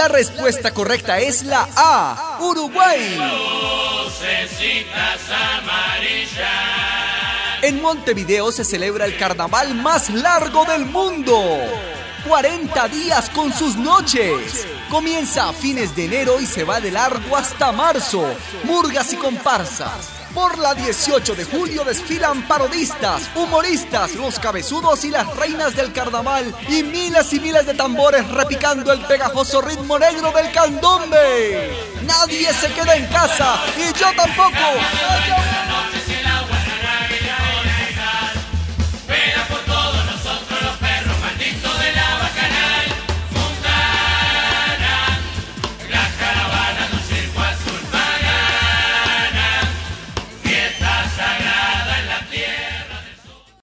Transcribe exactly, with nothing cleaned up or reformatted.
La respuesta correcta es la A, Uruguay. Lucecitas amarillas. En Montevideo se celebra el carnaval más largo del mundo. cuarenta días con sus noches. Comienza a fines de enero y se va de largo hasta marzo. Murgas y comparsas. Por la dieciocho de julio desfilan parodistas, humoristas, los cabezudos y las reinas del carnaval y miles y miles de tambores repicando el pegajoso ritmo negro del candombe. Nadie se queda en casa y yo tampoco.